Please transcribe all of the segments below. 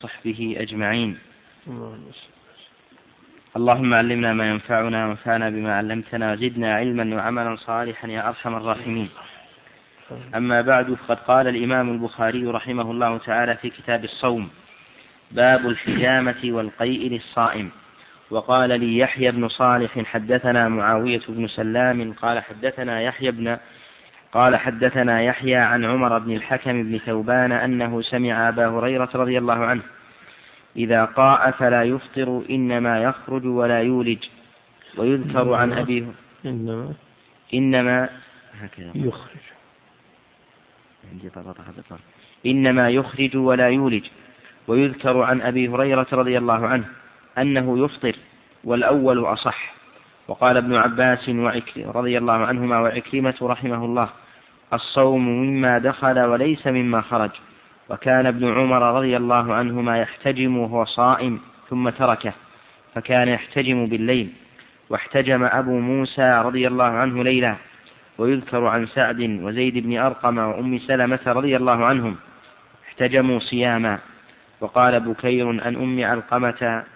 وصحبه أجمعين. اللهم علمنا ما ينفعنا وانفعنا بما علمتنا وزدنا علما وعملا صالحا يا أرحم الراحمين. أما بعد، فقد قال الإمام البخاري رحمه الله تعالى في كتاب الصوم: باب الحجامة والقيء للصائم. وقال لي يحيى بن صالح حدثنا معاوية بن سلام قال حدثنا يحيى عن عمر بن الحكم بن ثوبان أنه سمع أبا هريرة رضي الله عنه: إذا قاء فلا يفطر إنما يخرج ولا يولج. ويذكر عن أبي إنما يخرج ولا يولج. ويذكر عن أبي هريرة رضي الله عنه أنه يفطر، والأول أصح. وقال ابن عباس رضي الله عنهما وعكرمة رحمه الله: الصوم مما دخل وليس مما خرج. وكان ابن عمر رضي الله عنهما يحتجم وهو صائم ثم تركه، فكان يحتجم بالليل. واحتجم أبو موسى رضي الله عنه ليلا. ويذكر عن سعد وزيد بن أرقم وأم سلمة رضي الله عنهم احتجموا صياما. وقال بكير عن أم علقمة: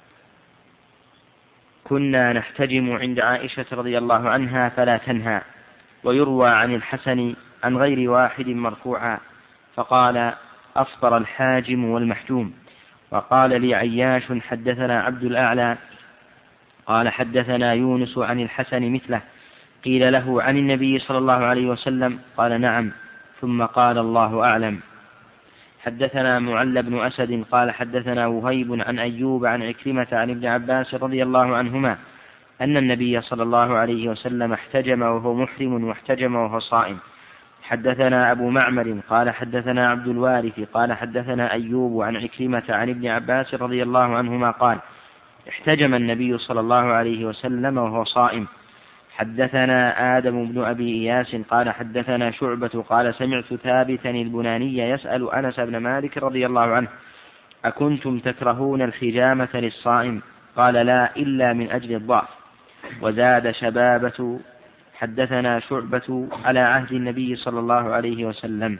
كنا نحتجم عند عائشة رضي الله عنها فلا تنهى. ويروى عن الحسن عن غير واحد مرفوعا، فقال: أفطر الحاجم والمحجوم. وقال لي عياش حدثنا عبد الأعلى قال حدثنا يونس عن الحسن مثله. قيل له: عن النبي صلى الله عليه وسلم؟ قال: نعم. ثم قال: الله أعلم. حدثنا معل بن أسد قال حدثنا وهيب عن أيوب عن عكرمة عن ابن عباس رضي الله عنهما أن النبي صلى الله عليه وسلم احتجم وهو محرم واحتجم وهو صائم. حدثنا أبو معمر قال حدثنا عبد الوارث قال حدثنا أيوب عن عكرمة عن ابن عباس رضي الله عنهما قال: احتجم النبي صلى الله عليه وسلم وهو صائم. حدثنا آدم بن أبي إياس قال حدثنا شعبة قال سمعت ثابتا البناني يسأل أنس بن مالك رضي الله عنه: أكنتم تكرهون الحجامة للصائم؟ قال: لا، إلا من أجل الضعف. وزاد شبابة: حدثنا شعبة على عهد النبي صلى الله عليه وسلم.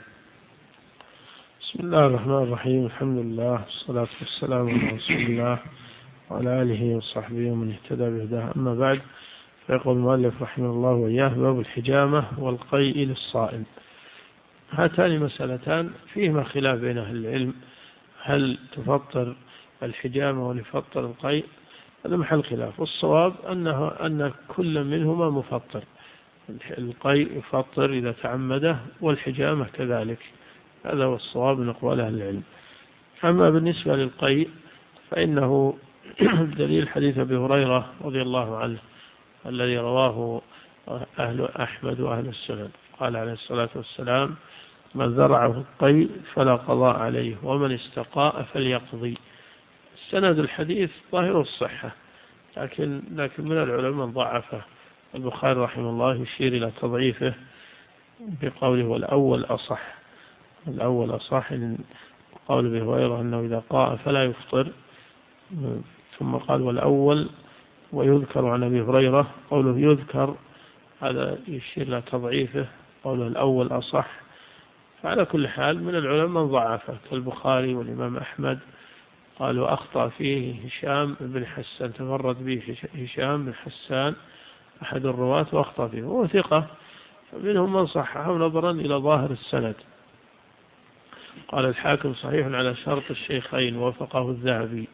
بسم الله الرحمن الرحيم. الحمد لله والصلاة والسلام على رسول الله وعلى آله وصحبه ومن اهتدى بهداه. أما بعد، فيقول المؤلف رحمه الله وإياه: باب الحجامة والقيء للصائم. هاتان مسألتان فيهما خلاف بين أهل العلم، هل تفطر الحجامة وليفطر القيء؟ هذا محل خلاف. والصواب أن كل منهما مفطر. القيء يفطر إذا تعمده، والحجامة كذلك. هذا هو الصواب من أقوال أهل العلم. أما بالنسبة للقيء فإنه دليل حديث أبي هريرة رضي الله عنه الذي رواه أهل أحمد وأهل السنن. قال عليه الصلاة والسلام: من ذرعه القيء فلا قضاء عليه، ومن استقاء فليقضي. السند الحديث ظاهر الصحة، لكن من العلماء ضعفه. البخاري رحمه الله يشير إلى تضعيفه بقوله: والأول أصح. الأول أصح، قول أبي هريرة أنه إذا قاء فلا يفطر. ثم قال: والأول. ويذكر عن أبي هريرة قوله يذكر، هذا يشير إلى تضعيفه، قوله الأول أصح. فعلى كل حال من العلماء من ضعفه كالبخاري والإمام أحمد. قالوا أخطأ فيه هشام بن حسان، تفرد به هشام بن حسان أحد الرواة وأخطأ فيه، وهو ثقة. فمنهم من صححه نظرا إلى ظاهر السند. قال الحاكم: صحيح على شرط الشيخين، ووافقه الذهبي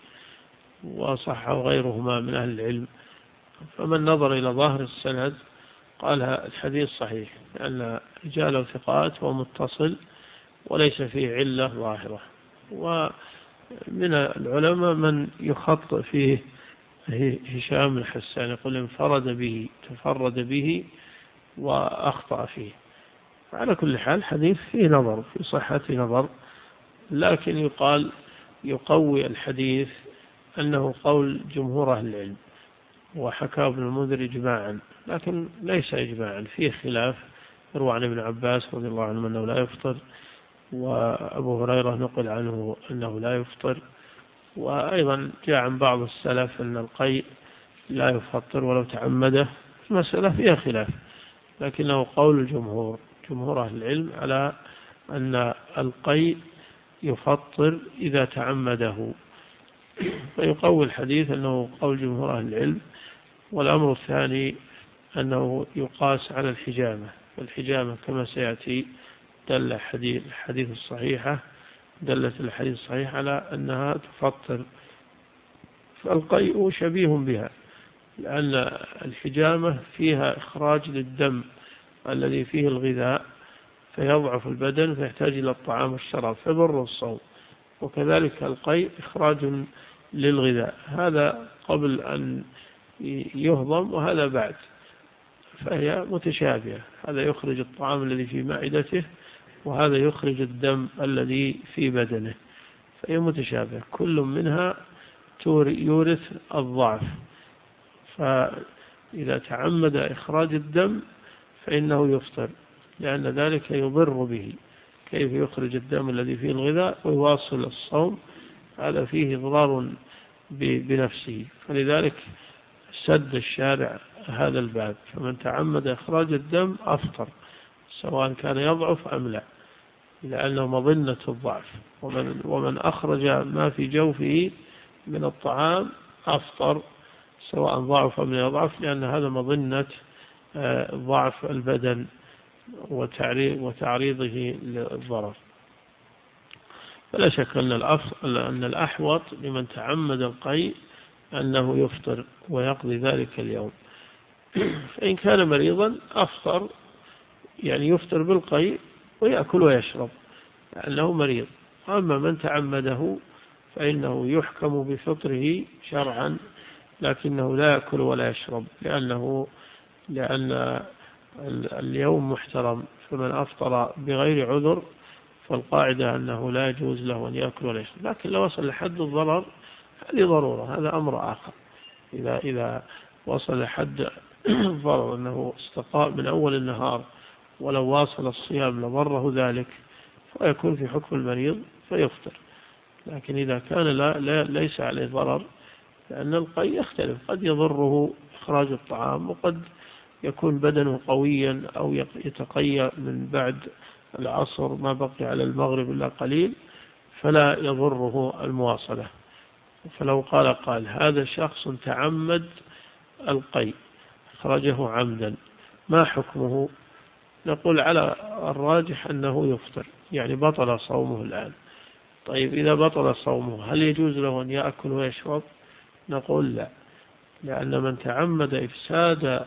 وصححه غيرهما من أهل العلم. فمن نظر إلى ظاهر السند قال الحديث صحيح، لأن رجاله ثقات ومتصل وليس فيه علة ظاهرة. ومن العلماء من يخطئ فيه هشام بن حسان، يقول تفرد به وأخطأ فيه. على كل حال حديث فيه نظر، في صحة نظر، لكن يقوي الحديث أنه قول جمهور أهل العلم. وحكى ابن المنذر إجماعا، لكن ليس إجماعا، فيه خلاف. يروى عن ابن عباس رضي الله عنه أنه لا يفطر، وأبو هريرة نقل عنه أنه لا يفطر، وأيضا جاء عن بعض السلف أن القيء لا يفطر ولو تعمده. المسألة فيها خلاف، لكنه قول جمهور أهل العلم على أن القيء يفطر إذا تعمده، فيقوي الحديث أنه قول جمهور أهل العلم. والأمر الثاني أنه يقاس على الحجامة، والحجامة كما سيأتي دلت الحديث الصحيح على أنها تفطر، فالقيء شبيه بها، لأن الحجامة فيها إخراج للدم الذي فيه الغذاء فيضعف البدن فيحتاج إلى الطعام والشراب فيضر الصوم، وكذلك القيء إخراج للغذاء، هذا قبل أن يهضم وهذا بعد، فهي متشابهة، هذا يخرج الطعام الذي في معدته وهذا يخرج الدم الذي في بدنه، فهي متشابهة، كل منها يورث الضعف. فإذا تعمد إخراج الدم فإنه يفطر، لأن ذلك يضر به، كيف يخرج الدم الذي فيه الغذاء ويواصل الصوم، هذا فيه ضرار بنفسه، فلذلك سد الشارع هذا الباب، فمن تعمد إخراج الدم أفطر سواء كان يضعف أم لا، لأنه مظنة الضعف، ومن أخرج ما في جوفه من الطعام أفطر سواء ضعف أم لا يضعف، لأن هذا مظنة ضعف البدن وتعريضه للضرر. فلا شك أن الأحوط لمن تعمد القيء أنه يفطر ويقضي ذلك اليوم. فإن كان مريضا أفطر، يعني يفطر بالقيء ويأكل ويشرب لأنه مريض. أما من تعمده فإنه يحكم بفطره شرعا، لكنه لا يأكل ولا يشرب، لأن اليوم محترم، فمن أفطر بغير عذر فالقاعدة أنه لا يجوز له أن يأكل ولا يشرب، لكن لو وصل لحد الضرر هذه ضرورة، هذا أمر آخر. إذا وصل لحد الضرر أنه استقاء من أول النهار ولو واصل الصيام لضره ذلك فيكون في حكم المريض فيفطر. لكن إذا كان ليس عليه ضرر، لأن القيء يختلف، قد يضره إخراج الطعام، وقد يكون بدنه قويا أو يتقيأ من بعد العصر ما بقي على المغرب إلا قليل فلا يضره المواصلة. فلو قال هذا شخص تعمد القيء أخرجه عمدا، ما حكمه؟ نقول على الراجح أنه يفطر، يعني بطل صومه الآن. طيب إذا بطل صومه هل يجوز له أن يأكل ويشرب؟ نقول لا، لأن من تعمد إفساد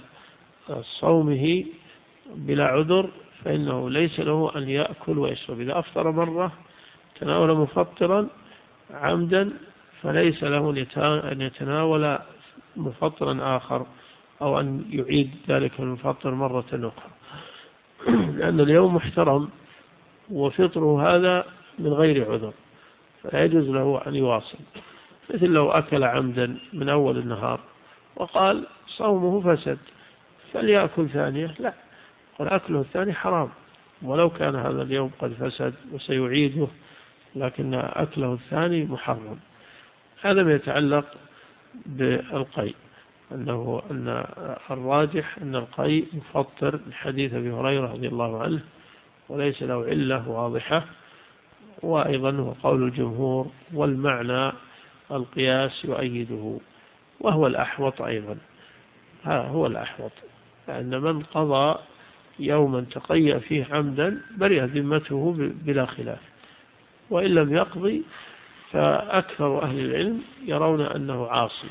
صومه بلا عذر فإنه ليس له أن يأكل ويشرب. إذا أفطر مرة تناول مفطرا عمدا فليس له أن يتناول مفطرا آخر أو أن يعيد ذلك المفطر مرة أخرى، لأن اليوم محترم وفطره هذا من غير عذر، فلا يجوز له أن يواصل. مثل لو أكل عمدا من أول النهار وقال صومه فسد فليأكل ثانية، لا، قال أكله الثاني حرام ولو كان هذا اليوم قد فسد وسيعيده، لكن أكله الثاني محرم. هذا ما يتعلق بالقيء، أن الراجح أن القيء يفطر لحديث أبي هريرة رضي الله عنه وليس له علة واضحة، وأيضا هو قول الجمهور، والمعنى القياس يؤيده، وهو الأحوط أيضا. هو الأحوط، لأن من قضى يوما تقيأ فيه عمدا برئ ذمته بلا خلاف، وإن لم يقضي فأكثر أهل العلم يرون أنه عاصي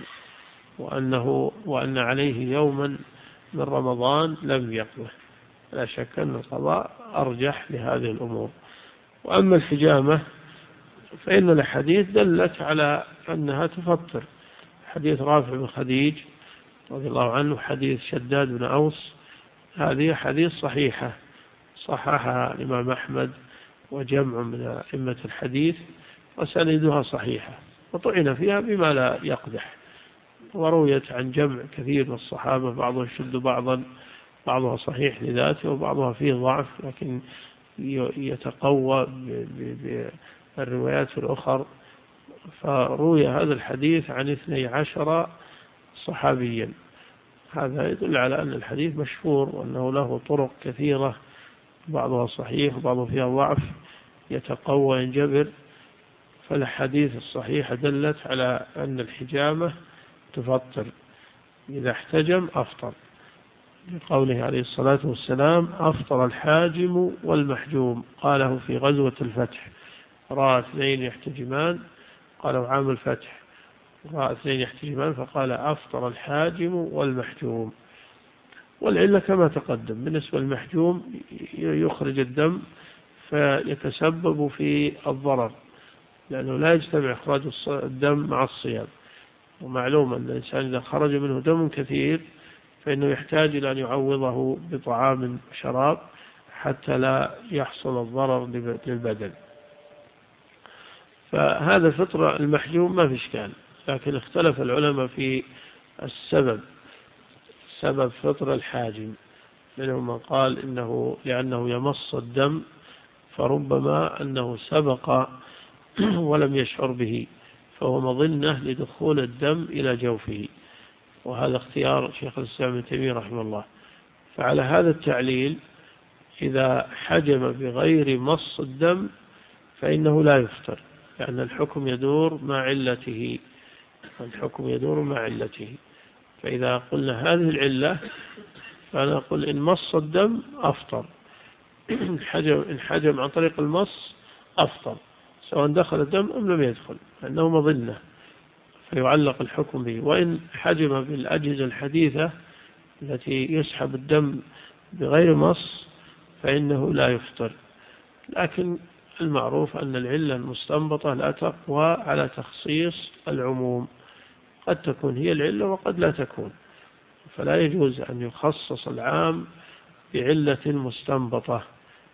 وأن عليه يوما من رمضان لم يقضه. لا شك أن القضاء أرجح لهذه الأمور. وأما الحجامة فإن الحديث دلت على أنها تفطر، حديث رافع بن خديج رضي الله عنه، حديث شداد بن أوس، هذه حديث صحيحة صححها الإمام أحمد وجمع من أئمة الحديث، وسندها صحيحة، وطعن فيها بما لا يقدح، ورويت عن جمع كثير من الصحابة، بعضهم شد بعضها صحيح لذاته وبعضها فيه ضعف، لكن يتقوى بالروايات الأخرى. فروي هذا الحديث عن 12 صحابيا، هذا يدل على أن الحديث مشهور وأنه له طرق كثيرة، بعضها صحيح وبعضها فيها ضعف، يتقوى ينجبر فالحديث الصحيحة دلت على أن الحجامة تفطر، إذا احتجم أفطر، لقوله عليه الصلاة والسلام: أفطر الحاجم والمحجوم. قاله في غزوة الفتح، رأى اثنين يحتجمان، قالوا عام الفتح، رأى اثنين يحتجمان فقال: أفطر الحاجم والمحجوم. والعلة كما تقدم، بالنسبة للمحجوم يخرج الدم فيتسبب في الضرر، لأنه لا يجتمع إخراج الدم مع الصيام، ومعلوم أن الإنسان إذا خرج منه دم كثير فإنه يحتاج إلى أن يعوضه بطعام وشراب حتى لا يحصل الضرر للبدن. فهذا فطر المحجوم ما في إشكال، لكن اختلف العلماء في السبب، سبب فطر الحاجم. منهم من قال إنه لأنه يمص الدم فربما أنه سبق ولم يشعر به، فهو مظنة لدخول الدم إلى جوفه، وهذا اختيار شيخ الإسلام ابن تيمية رحمه الله. فعلى هذا التعليل إذا حجم بغير مص الدم فإنه لا يفطر، لأن الحكم يدور مع علته، الحكم يدور مع علته. فإذا قلنا هذه العلة فنقول إن مص الدم أفطر، إن حجم عن طريق المص أفطر، سواء دخل الدم أم لم يدخل، لأنه مظنة فيعلق الحكم به. وإن حجم بالأجهزة الحديثة التي يسحب الدم بغير مص فإنه لا يفطر. لكن المعروف أن العلة المستنبطة لا تقوى على تخصيص العموم، قد تكون هي العلة وقد لا تكون، فلا يجوز أن يخصص العام بعلة مستنبطة،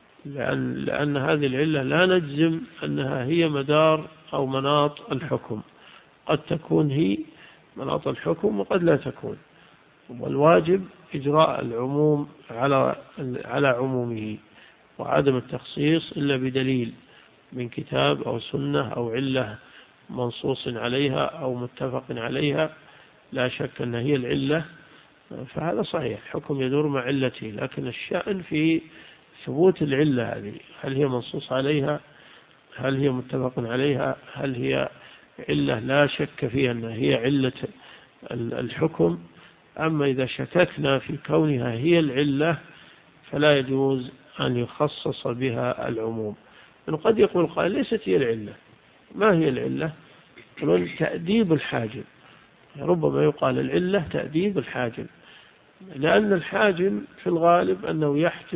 لأن هذه العلة لا نجزم أنها هي مدار أو مناط الحكم، قد تكون هي مناط الحكم وقد لا تكون. والواجب إجراء العموم على عمومه، وعدم التخصيص إلا بدليل من كتاب أو سنة أو علة منصوص عليها أو متفق عليها لا شك أن هي العلة، فهذا صحيح، الحكم يدور مع علته. لكن الشأن في ثبوت العلة هذه، هل هي منصوص عليها، هل هي متفق عليها، هل هي علة لا شك فيها أنها هي علة الحكم. أما إذا شككنا في كونها هي العلة فلا يجوز أن يخصص بها العموم. إنه قد يقول قائل: ليست هي العلة. ما هي العلة؟ يقولون تأديب الحاجم. ربما يقال العلة تأديب الحاجم، لأن الحاجم في الغالب أنه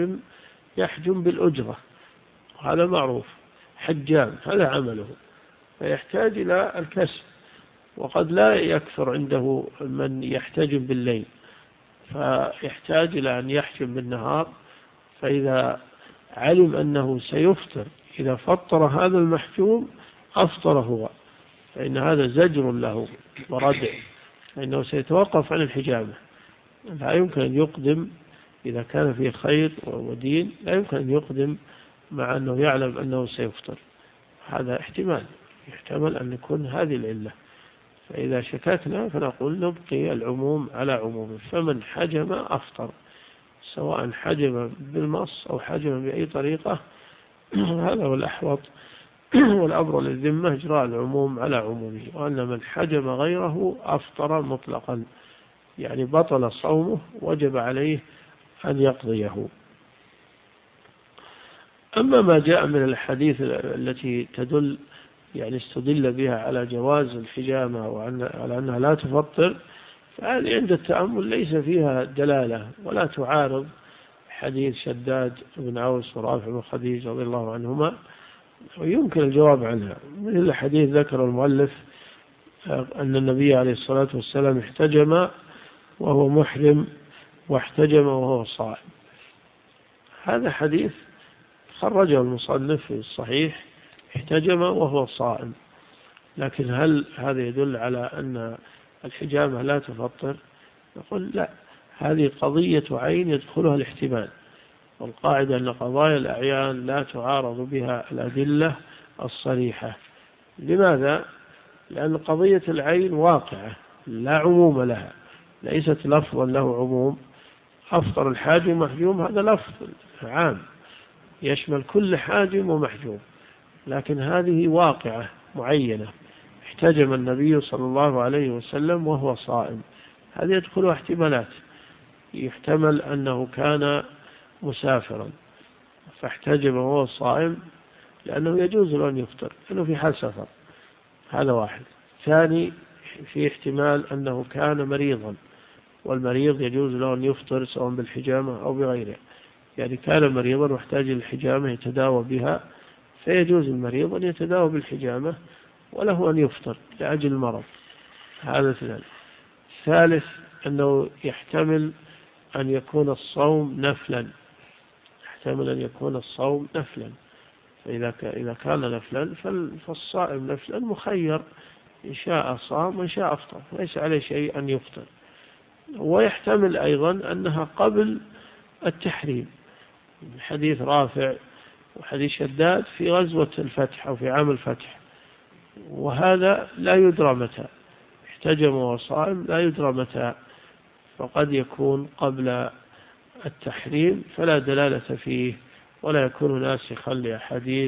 يحجم بالأجرة، هذا معروف، حجام هذا عمله، فيحتاج إلى الكسب، وقد لا يكثر عنده من يحتجم بالليل، فيحتاج إلى أن يحجم بالنهار. فإذا علم أنه سيفطر إذا فطر هذا المحجوم أفطر هو، فإن هذا زجر له وردع، فإنه سيتوقف عن الحجامة، لا يمكن أن يقدم إذا كان فيه خير ودين، لا يمكن أن يقدم مع أنه يعلم أنه سيفطر. هذا يحتمل أن يكون هذه العلة. فإذا شككنا فنقول نبقي العموم على عمومه، فمن حجم أفطر، سواء حجم بالمص أو حجم بأي طريقة، هذا هو الأحوط والأبرى للذمة إجراء العموم على عمومه. وأن من حجم غيره أفطر مطلقا، يعني بطل صومه، وجب عليه أن يقضيه. أما ما جاء من الحديث التي تدل يعني استدل بها على جواز الحجامة وعلى أنها لا تفطر، فهذه عند التأمل ليس فيها دلالة ولا تعارض حديث شداد بن عوس ورافع بن خديج رضي الله عنهما، ويمكن الجواب عنها. من الحديث ذكر المؤلف أن النبي عليه الصلاة والسلام احتجم وهو محرم واحتجم وهو صائم. هذا حديث خرجه المصنف في الصحيح، احتجم وهو صائم. لكن هل هذا يدل على أن الحجامة لا تفطر؟ نقول لا، هذه قضية عين يدخلها الاحتمال، والقاعدة أن قضايا الأعيان لا تعارض بها الأدلة الصريحة. لماذا؟ لأن قضية العين واقعة لا عموم لها، ليست لفظا له عموم. أفطر الحاجم محجوم هذا لفظ عام يشمل كل حاجم ومحجوم، لكن هذه واقعة معينة، احتجم النبي صلى الله عليه وسلم وهو صائم، هذه يدخل احتمالات، يحتمل أنه كان مسافرا فاحتجم وهو صائم لأنه يجوز له أن يفطر لأنه في حال سفر، هذا واحد. ثاني، في احتمال أنه كان مريضا، والمريض يجوز له أن يفطر سواء بالحجامة أو بغيره، يعني كان مريضا واحتاج للحجامة يتداوى بها، فيجوز المريض أن يتداوى بالحجامة وله أن يفطر لأجل المرض، هذا اثنان. ثالث، أنه يحتمل أن يكون الصوم نفلا، يحتمل أن يكون الصوم نفلا، فإذا كان نفلا فالصائم نفلا مخير، إن شاء صام وإن شاء أفطر، ليس عليه شيء أن يفطر. ويحتمل أيضا أنها قبل التحريم، حديث رافع وحديث شداد في غزوة الفتح أو في عام الفتح، وهذا لا يدرى متى احتجم وصائم، لا يدرى متى، فقد يكون قبل التحريم فلا دلالة فيه ولا يكون ناسخا لأحاديث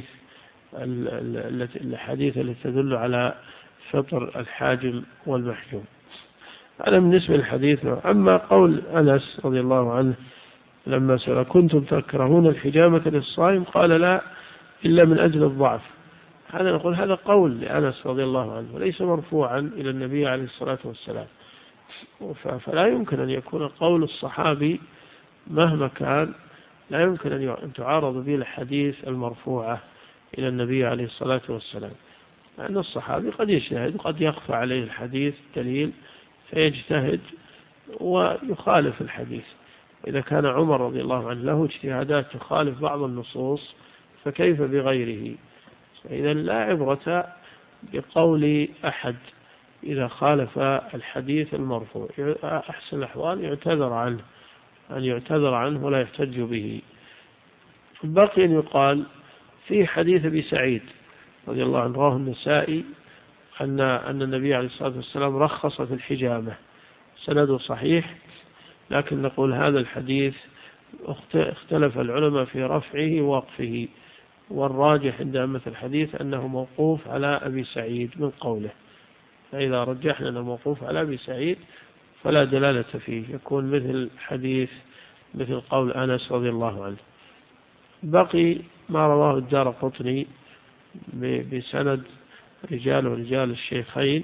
الحديث التي تدل على فطر الحاجم والمحجوم. هذا بالنسبة للحديث. أما قول أنس رضي الله عنه لما سأل كنتم تكرهون الحجامة للصائم قال لا إلا من أجل الضعف، هذا نقول هذا قول لأنس رضي الله عنه وليس مرفوعا إلى النبي عليه الصلاة والسلام، فلا يمكن أن يكون قول الصحابي مهما كان لا يمكن أن تعارض به الحديث المرفوعة إلى النبي عليه الصلاة والسلام، لأن الصحابي قد يجتهد وقد يخفى عليه الحديث دليل فيجتهد ويخالف الحديث، وإذا كان عمر رضي الله عنه له اجتهادات تخالف بعض النصوص فكيف بغيره؟ إذا لا عبرة بقول أحد إذا خالف الحديث المرفوع، أحسن الأحوال يعتذر عنه، أن يعتذر عنه ولا يحتج به. بقي أن يقال في حديث أبي سعيد رضي الله عنه رواه النسائي أن النبي عليه الصلاة والسلام رخص في الحجامة، سنده صحيح، لكن نقول هذا الحديث اختلف العلماء في رفعه ووقفه، والراجح عند أئمة الحديث أنه موقوف على أبي سعيد من قوله، فإذا رجحنا أنه موقوف على أبي سعيد فلا دلالة فيه، يكون مثل قول أنس رضي الله عنه. بقي ما رواه الدارقطني بسند رجال الشيخين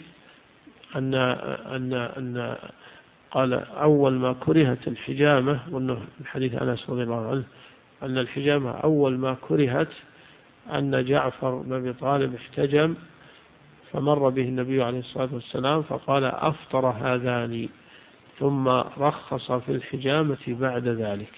أن قال أول ما كرهت الحجامة، وأنه من حديث أنس رضي الله عنه أن الحجامة أول ما كرهت أن جعفر بن أبي طالب احتجم فمر به النبي عليه الصلاة والسلام فقال أفطر هذان، ثم رخص في الحجامة بعد ذلك.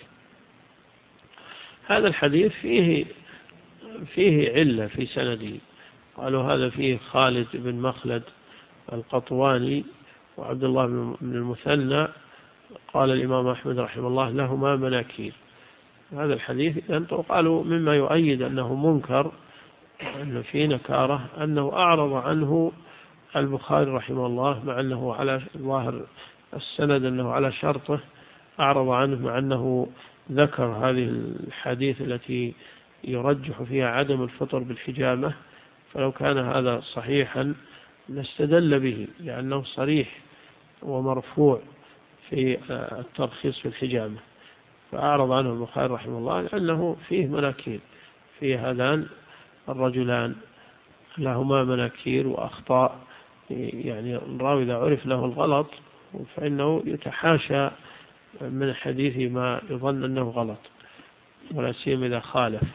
هذا الحديث فيه علة في سنده، قالوا هذا فيه خالد بن مخلد القطواني وعبد الله بن المثنى، قال الإمام أحمد رحمه الله لهما مناكير. هذا الحديث قالوا مما يؤيد أنه منكر، أن فيه نكارة، أنه أعرض عنه البخاري رحمه الله، مع أنه على ظاهر السند أنه على شرطه، أعرض عنه مع أنه ذكر هذه الحديث التي يرجح فيها عدم الفطر بالحجامة، فلو كان هذا صحيحا لاستدل به لأنه صريح ومرفوع في الترخيص في الحجامة، فأعرض عنه البخاري رحمه الله لأنه فيه مناكير، فيه هذان الرجلان لهما مناكير وأخطاء، يعني الراوي إذا عرف له الغلط فإنه يتحاشى من حديثه ما يظن أنه غلط، ولا سيما إذا خالف،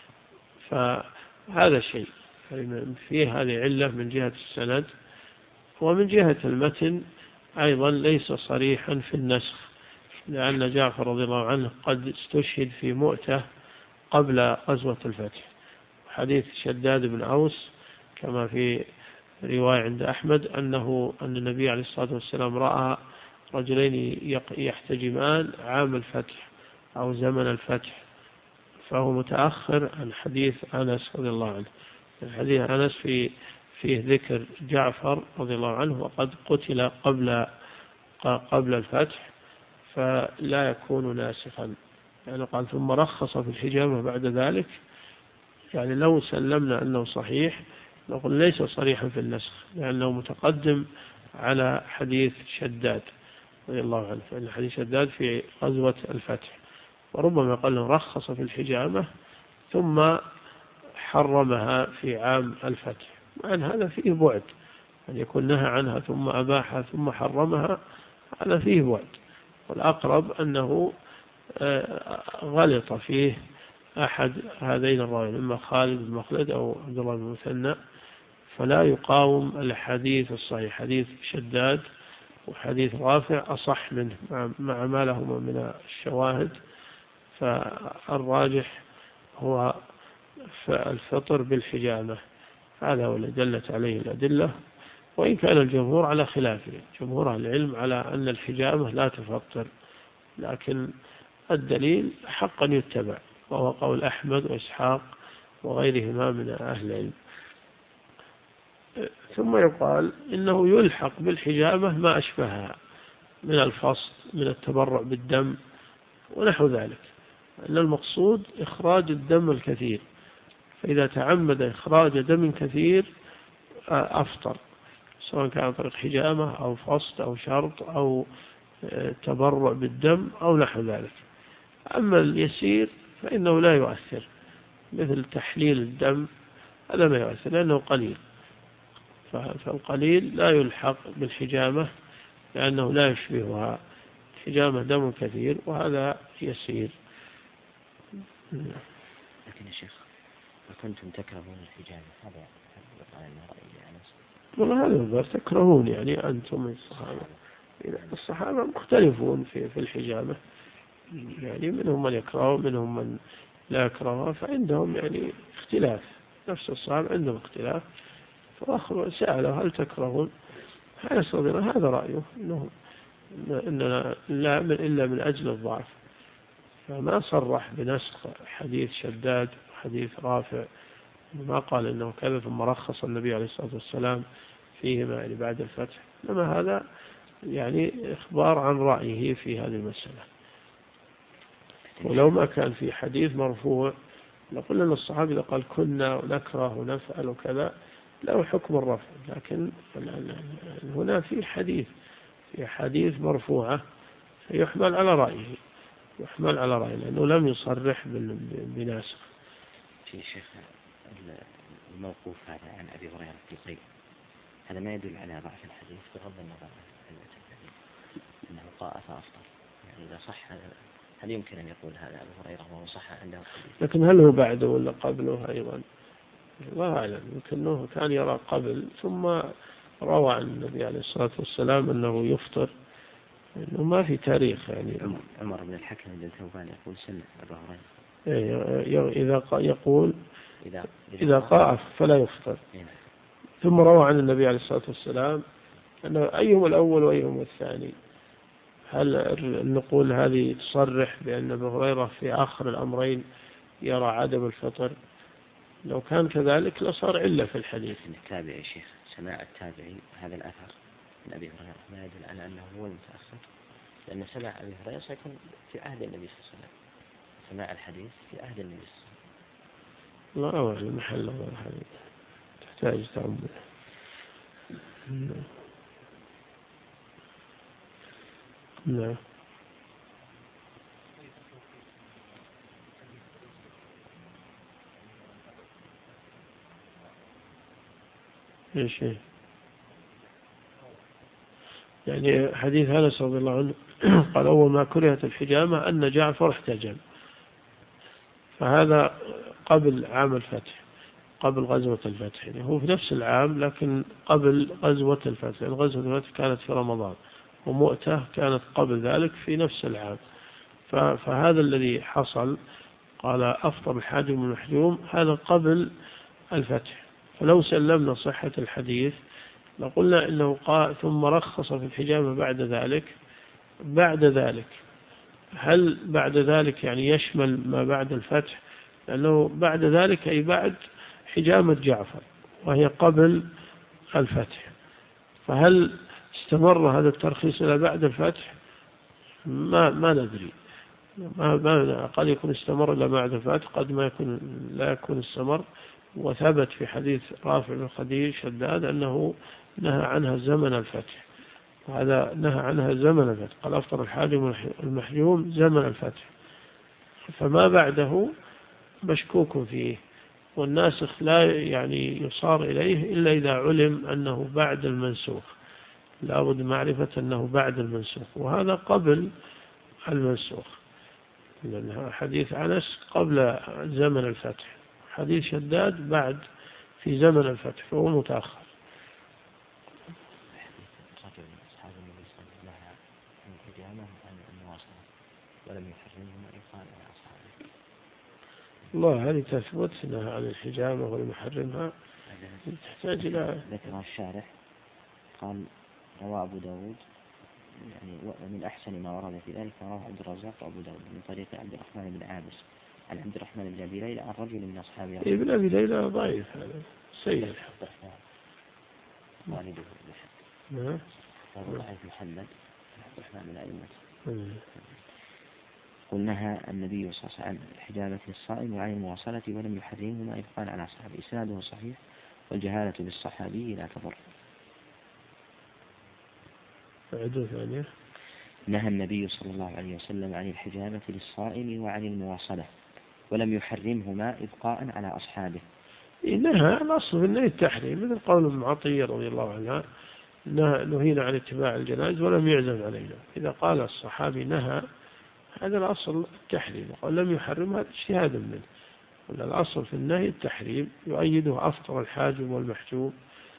فهذا شيء فيه هذه علة من جهة السند. ومن جهة المتن أيضا ليس صريحا في النسخ، لأن جعفر رضي الله عنه قد استشهد في مؤتة قبل غزوة الفتح. حديث شداد بن أوس كما في رواية عند أحمد أن النبي عليه الصلاة والسلام رأى رجلين يحتجمان عام الفتح أو زمن الفتح، فهو متأخر عن حديث أنس رضي الله عنه. الحديث أنس فيه ذكر جعفر رضي الله عنه وقد قتل قبل الفتح، فلا يكون ناسخا، يعني قال ثم رخص في الحجامة بعد ذلك، يعني لو سلمنا أنه صحيح نقول ليس صريحا في النسخ لأنه متقدم على حديث شداد رضي الله عنه، فإن حديث شداد في غزوة الفتح، وربما قال رخص في الحجامة ثم حرمها في عام الفتح، مع أن هذا فيه بعد، أن يكون نهى عنها ثم أباحها ثم حرمها، هذا فيه بعد. والأقرب أنه غلط فيه أحد هذين الراوين، إما خالد بن مخلد أو عبد الله بن مثنى، فلا يقاوم الحديث الصحيح. حديث شداد وحديث رافع أصح منه مع ما لهما من الشواهد، فالراجح هو الفطر بالحجامة، هذا هو الذي دلت عليه الأدلة. وإن كان الجمهور على خلافه، جمهور العلم على أن الحجامة لا تفطر، لكن الدليل حقا يتبع، وهو قول أحمد وإسحاق وغيرهما من أهل العلم. ثم يقال إنه يلحق بالحجامة ما أشبهها من الفصل، من التبرع بالدم ونحو ذلك، أن المقصود إخراج الدم الكثير، فإذا تعمد إخراج دم كثير أفطر، سواء كان طريق حجامة أو فصل أو شرط أو تبرع بالدم أو نحو ذلك. أما اليسير فإنه لا يؤثر، مثل تحليل الدم هذا ما يؤثر لأنه قليل، فالقليل لا يلحق بالحجامة لأنه لا يشبهها. الحجامة دم كثير وهذا يسير. لكن يا شيخ كنتم تكرهون الحجامة، هذا رأيي أنا. والله هذا تكرهون يعني أنتم الصحابة مختلفون في الحجامة، يعني منهم من يكره منهم من لا يكره، فعندهم يعني اختلاف، نفس الصحابة عندهم اختلاف. فأخر سأله هل تكرهون؟ هذا رأيه إننا لا إلا من أجل الضعف، فما صرح بنسخ حديث شداد وحديث رافع، ما قال إنه كذا ثم رخص النبي عليه الصلاة والسلام فيهما يعني بعد الفتح، إنما هذا يعني إخبار عن رأيه في هذه المسألة. ولو ما كان في حديث مرفوع لقلنا أن الصحابي إذا قال كنا ونكره ونفعل وكذا له حكم الرفع، لكن هنا في حديث مرفوعة فيحمل على رأيه، لأنه لم يصرح بناسخ. في شيخ الموقوف هذا عن أبي هريرة في قيل، هذا ما يدل على ضعف الحديث بغض النظر عن الحديث أنه قاء فأفطر، يعني إذا صح هل يمكن أن يقول هذا أبو هريرة وهو صح عنده الحديث؟ لكن هل هو بعده ولا قبله أيضا؟ الله أعلم، يمكنه كان يرى قبل ثم روى عن النبي عليه الصلاة والسلام أنه يفطر، إنه ما في تاريخ. يعني عمر بن الحكم بن ثوبان يقول سنة أبو هريرة يقول إذا قاء فلا يفطر، ثم روى عن النبي عليه الصلاة والسلام أنه أيهم الأول وأيهم الثاني. هل نقول هذه تصرح بأن أبو هريرة في آخر الأمرين يرى عدم الفطر؟ لو كان كذلك لصار علة في الحديث. التابعي شيخ، سماع التابعي هذا الأثر من أبي هريرة ما يدل على أنه هو المتأخر، لأن سماع أبي هريرة سيكون في عهد النبي صلى الله عليه وسلم، سماع الحديث في عهد النبي صلى الله عليه وسلم. لا أعلم محل هذا الحديث، تحتاج تعمل. نعم. ايش يعني حديث أنس رضي الله عنه قال أول ما كرهت الحجامة أن جعفر احتجم، فهذا قبل عام الفتح، قبل غزوة الفتح، يعني هو في نفس العام لكن قبل غزوة الفتح، يعني غزوة الفتح كانت في رمضان ومؤتة كانت قبل ذلك في نفس العام، فهذا الذي حصل. قال أفطر الحاجم والمحجوم، هذا قبل الفتح. فلو سلمنا صحة الحديث لقلنا إنه قال ثم رخص في الحجامة بعد ذلك. هل بعد ذلك يعني يشمل ما بعد الفتح؟ لأنه بعد ذلك أي بعد حجامة جعفر وهي قبل الفتح، فهل استمر هذا الترخيص إلى بعد الفتح؟ ما ندري، قد يكون استمر إلى بعد الفتح، قد ما يكون لا يكون استمر، وثبت في حديث رافع بن خديج شداد أنه نهى عنها زمن الفتح، وهذا نهى عنها زمن الفتح، قال أفطر الحاجم المحجوم زمن الفتح، فما بعده مشكوك فيه، والناسخ لا يعني يصار إليه إلا إذا علم أنه بعد المنسوخ، لا بد معرفة أنه بعد المنسوخ، وهذا قبل المنسوخ، لأن حديث أنس قبل زمن الفتح، حديث شداد بعد في زمن الفتح، فهو متأخر. الله هذه تثبت أنها عن الحجامة والمحرمها تحتاج إلى ذكر الشارح قال رواه أبو داود يعني من أحسن ما ورد في ذلك رواه عبد الرزاق وأبو داود من طريق عبد الرحمن بن عابس عن عبد الرحمن بن أبي ليلى عن رجل من أصحابه. ابن أبي ليلى ضعيف هذا سيء والده محمد ضعيف محمد عبد الرحمن بن أيمة. قلناها النبي صلى الله عليه وسلم الحجامة للصائم وعن المواصلة ولم يحرمهما إبقاء على أصحابه، إسناده صحيح والجهالة بالصحابي لا تضر. ثانية نهى النبي صلى الله عليه وسلم عن الحجامة للصائم وعن المواصلة ولم يحرمهما إبقاء على أصحابه. نهى الأصل في النهي التحريم، مثل قول ابن عطية رضي الله عنها نهينا عن اتباع الجنائز ولم يعزم علينا، إذا قال الصحابي نهى هذا الأصل التحريم، وقال لم يحرمها اجتهادا منه، ولا الأصل في النهي التحريم يؤيده أفطر الحاجم والمحجوم.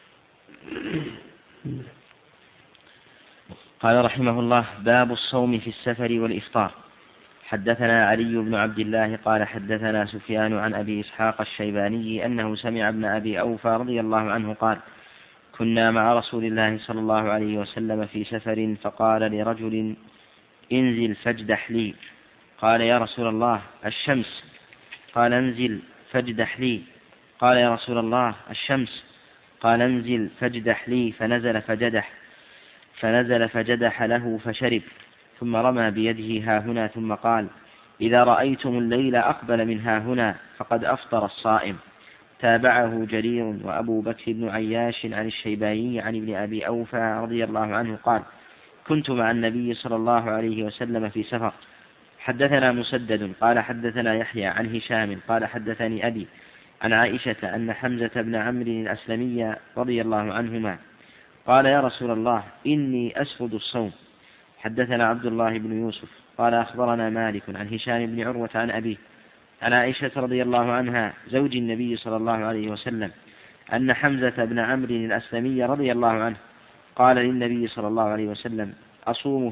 قال رحمه الله باب الصوم في السفر والإفطار. حدثنا علي بن عبد الله قال حدثنا سفيان عن أبي إسحاق الشيباني أنه سمع ابن أبي أوفى رضي الله عنه قال كنا مع رسول الله صلى الله عليه وسلم في سفر فقال لرجل انزل فاجدح لي، قال يا رسول الله الشمس، قال انزل فاجدح لي، قال يا رسول الله الشمس، قال انزل فاجدح لي، فنزل فجدح له فشرب، ثم رمى بيده ها هنا ثم قال إذا رأيتم الليل أقبل من ها هنا فقد أفطر الصائم. تابعه جرير وأبو بكر بن عياش عن الشيباني عن ابن أبي أوفى رضي الله عنه قال كنت مع النبي صلى الله عليه وسلم في سفر. حدثنا مسدد قال حدثنا يحيى عن هشام قال حدثني أبي عن عائشة أن حمزة بن عمرو الأسلمي رضي الله عنهما قال يا رسول الله إني أسفد الصوم. حدثنا عبد الله بن يوسف قال أخبرنا مالك عن هشام بن عروة عن أبيه عن عائشة رضي الله عنها زوج النبي صلى الله عليه وسلم أن حمزة بن عمرو الأسلمي رضي الله عنه قال للنبي صلى الله عليه وسلم أصوم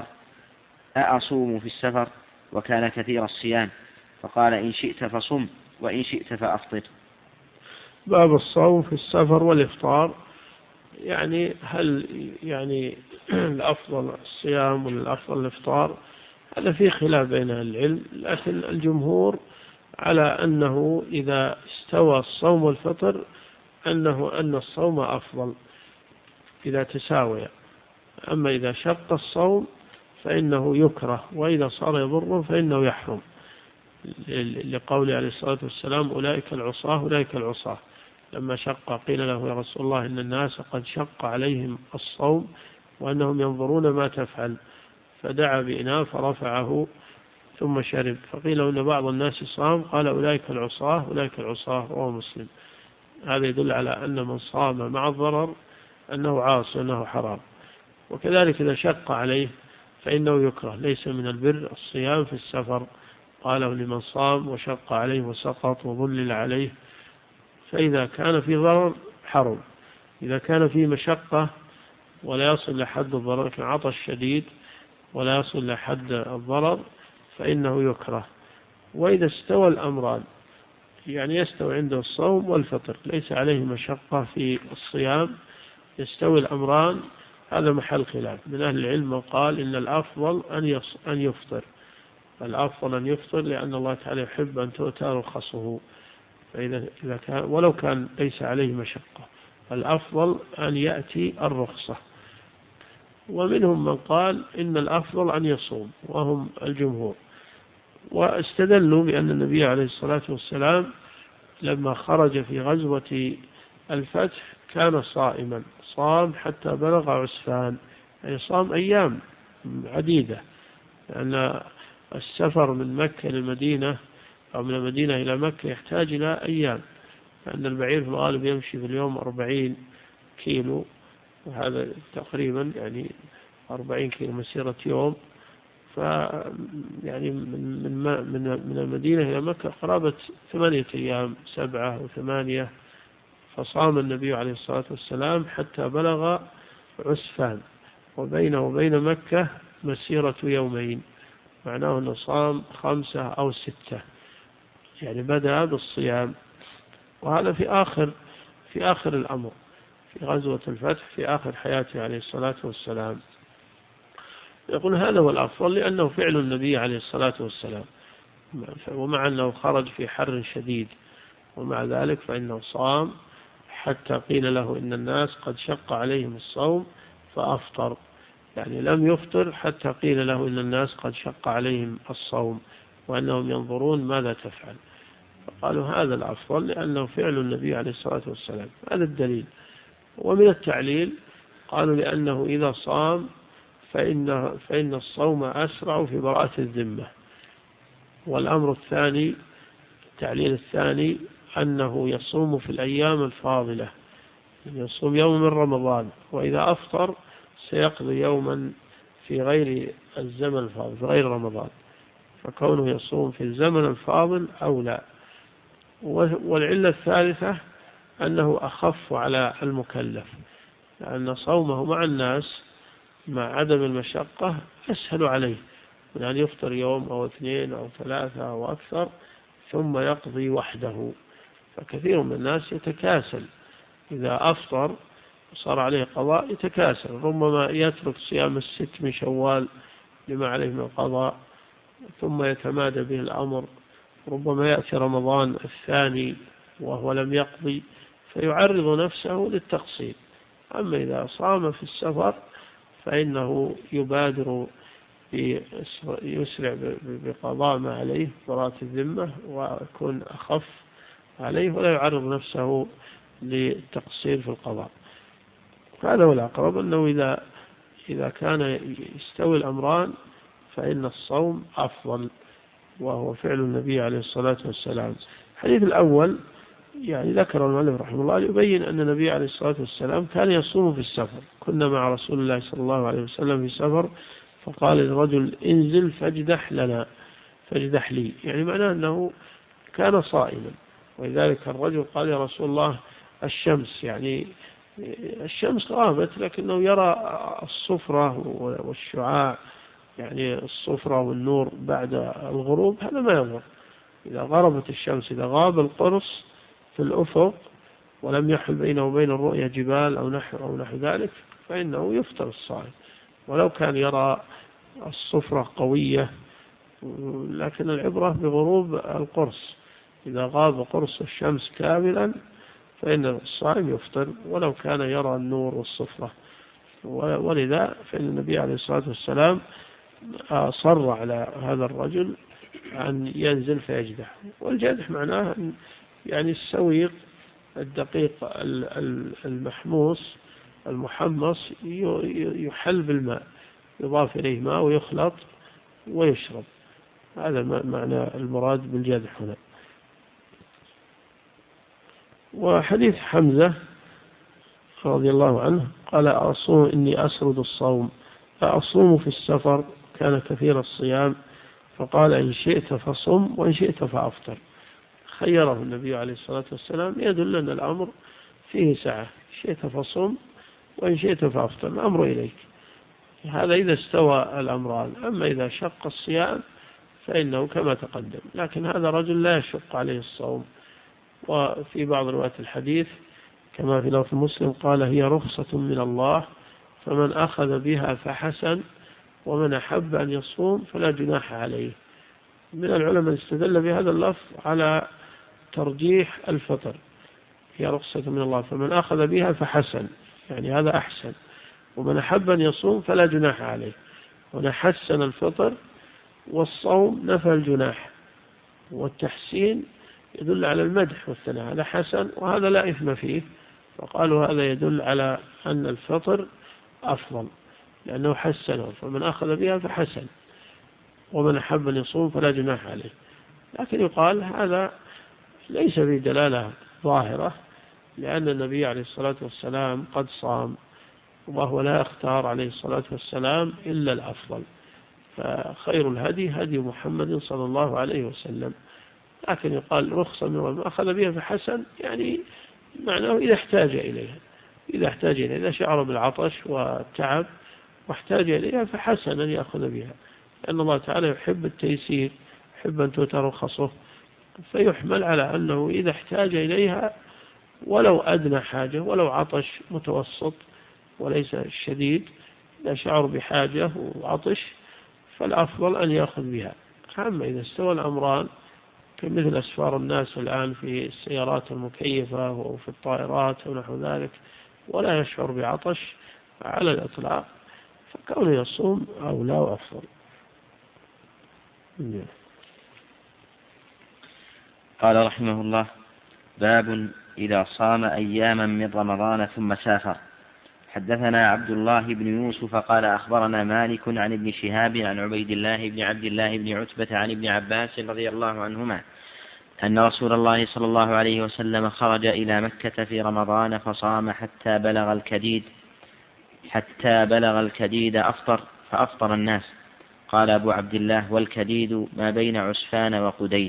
في السفر وكان كثير الصيام، فقال إن شئت فصم وإن شئت فأفطر. باب الصوم في السفر والإفطار، يعني هل يعني الأفضل الصيام ولا الأفضل الإفطار؟ هذا في خلاف بين العلم، لكن الجمهور على أنه إذا استوى الصوم والفطر أن الصوم أفضل إذا تساوي، أما إذا شق الصوم فإنه يكره، وإذا صار يضره فإنه يحرم، لقول عليه الصلاة والسلام أولئك العصاة لما شق قيل له يا رسول الله إن الناس قد شق عليهم الصوم وأنهم ينظرون ما تفعل، فدعا بإناء فرفعه ثم شرب، فقيل إن بعض الناس صام، قال أولئك العصاة رواه مسلم. هذا يدل على أن من صام مع الضرر أنه عاصي وأنه حرام. وكذلك إذا شق عليه فإنه يكره، ليس من البر الصيام في السفر، قاله لمن صام وشق عليه وسقط وظلل عليه، فإذا كان في ضرر حرم. إذا كان في مشقة ولا يصل لحد الضرر كعطش شديد ولا يصل لحد الضرر فإنه يكره. وإذا استوى الأمران، يعني يستوي عنده الصوم والفطر، ليس عليه مشقة في الصيام، يستوي الأمران، هذا محل خلاف من أهل العلم، قال إن الأفضل أن يفطر، الأفضل أن يفطر لأن الله تعالى يحب أن تؤتى رخصه، فإذا كان ولو كان ليس عليه مشقة الأفضل أن يأتي الرخصة. ومنهم من قال إن الأفضل أن يصوم، وهم الجمهور، واستدلوا بأن النبي عليه الصلاة والسلام لما خرج في غزوة الفتح كان صائما، صام حتى بلغ عسفان، يعني صام أيام عديدة، لأن السفر من مكة للمدينة أو من المدينة إلى مكة يحتاج إلى أيام، لأن البعير في الغالب يمشي في اليوم 40 كيلو، وهذا تقريبا يعني 40 كيلو مسيرة يوم، يعني من المدينة إلى مكة قرابة 8 أيام 7 و8. فصام النبي عليه الصلاة والسلام حتى بلغ عسفان، وبينه وبين مكة مسيرة يومين، معناه أنه صام 5 أو 6، يعني بدأ بالصيام. وهذا في آخر الأمر، في غزوة الفتح، في آخر حياته عليه الصلاة والسلام. يقول هذا هو الأفضل، لأنه فعل النبي عليه الصلاة والسلام، ومع أنه خرج في حر شديد، ومع ذلك فإنه صام حتى قيل له إن الناس قد شق عليهم الصوم فأفطر، يعني لم يفطر حتى قيل له إن الناس قد شق عليهم الصوم وأنهم ينظرون ماذا تفعل، فقالوا هذا الأفضل لأنه فعل النبي عليه الصلاة والسلام. هذا الدليل. ومن التعليل قالوا لأنه إذا صام فإن الصوم أسرع في براءة الذمة. والأمر الثاني، التعليل الثاني، أنه يصوم في الأيام الفاضلة، يصوم يوم من رمضان، وإذا أفطر سيقضي يوما في غير الزمن الفاضل، في غير رمضان، فكونه يصوم في الزمن الفاضل أولى. والعلة الثالثة أنه أخف على المكلف، لأن صومه مع الناس مع عدم المشقة أسهل عليه من أن يفطر يوم أو 2 أو 3 أو أكثر ثم يقضي وحده. فكثير من الناس يتكاسل، إذا أفطر وصار عليه قضاء يتكاسل، ربما يترك صيام 6 من شوال لما عليه من القضاء ثم يتمادى به الأمر، ربما يأتي رمضان الثاني وهو لم يقضي فيعرض نفسه للتقصير. أما إذا صام في السفر فإنه يبادر يسرع بقضاء ما عليه براءة الذمة، ويكون أخف عليه ولا يعرض نفسه للتقصير في القضاء. هذا هو الأقرب، أنه إذا كان يستوي الأمران فإن الصوم أفضل، وهو فعل النبي عليه الصلاة والسلام. الحديث الأول يعني ذكر المؤلف رحمه الله يبين أن النبي عليه الصلاة والسلام كان يصوم في السفر. كنا مع رسول الله صلى الله عليه وسلم في سفر، فقال للرجل انزل فاجدح لي، يعني معناه أنه كان صائما. ولذلك الرجل قال يا رسول الله الشمس، يعني الشمس غابت لكنه يرى الصفرة والشعاع، يعني الصفرة والنور بعد الغروب، هذا ما يضر. إذا غربت الشمس، إذا غاب القرص في الأفق ولم يحل بينه وبين الرؤية جبال أو نحو ذلك فإنه يفطر الصائم، ولو كان يرى الصفرة قوية. لكن العبرة بغروب القرص، إذا غاب قرص الشمس كاملا فإن الصائم يفطر ولو كان يرى النور والصفرة. ولذا فإن النبي عليه الصلاة والسلام صر على هذا الرجل أن ينزل فيجدح. والجدح معناه يعني السويق الدقيق المحموص المحمص يحل بالماء، يضاف إليه ماء ويخلط ويشرب، هذا معنى المراد بالجدح هنا. وحديث حمزة رضي الله عنه قال أصوم إني أسرد الصوم فأصوم في السفر، كان كثير الصيام، فقال إن شئت فصم وإن شئت فأفطر. خيره النبي عليه الصلاة والسلام يدل أن الأمر فيه سعة، شئت فصم وإن شئت فأفطر، الأمر إليك. هذا إذا استوى الأمران. أما إذا شق الصيام فإنه كما تقدم، لكن هذا رجل لا يشق عليه الصوم. وفي بعض روايات الحديث كما في لفظ مسلم قال هي رخصة من الله فمن أخذ بها فحسن ومن أحب أن يصوم فلا جناح عليه. من العلماء استدل بهذا اللفظ على ترجيح الفطر، هي رخصة من الله فمن أخذ بها فحسن، يعني هذا أحسن، ومن أحب أن يصوم فلا جناح عليه. ونحسن الفطر والصوم نفى الجناح، والتحسين يدل على المدح والثناء، هذا حسن وهذا لا إثم فيه، فقالوا هذا يدل على أن الفطر أفضل لأنه حسنه، فمن أخذ بها فحسن، ومن أحب أن يصوم فلا جناح عليه. لكن يقال هذا ليس في دلالة ظاهرة، لأن النبي عليه الصلاة والسلام قد صام، وهو لا يختار عليه الصلاة والسلام إلا الأفضل، فخير الهدي هدي محمد صلى الله عليه وسلم. لكن يقال رخصة من أخذ بها فحسن، يعني معناه إذا احتاج إليها، إذا شعر بالعطش والتعب واحتاج إليها فحسن أن يأخذ بها، لأن الله تعالى يحب التيسير، يحب أن تترخصه، فيحمل على أنه إذا احتاج إليها ولو أدنى حاجة، ولو عطش متوسط وليس الشديد، إذا شعر بحاجة وعطش فالأفضل أن يأخذ بها. أما إذا استوى الأمران كمثل أسفار الناس الآن في السيارات المكيفة وفي الطائرات ونحو ذلك، ولا يشعر بعطش على الإطلاق، فكونه يصوم أولى وأفضل. قال رحمه الله: باب إذا صام أياما من رمضان ثم سافر. حدثنا عبد الله بن يوسف قال أخبرنا مالك عن ابن شهاب عن عبيد الله بن عبد الله بن عتبة عن ابن عباس رضي الله عنهما أن رسول الله صلى الله عليه وسلم خرج إلى مكة في رمضان فصام حتى بلغ الكديد فأفطر الناس. قال أبو عبد الله: والكديد ما بين عسفان وقديد.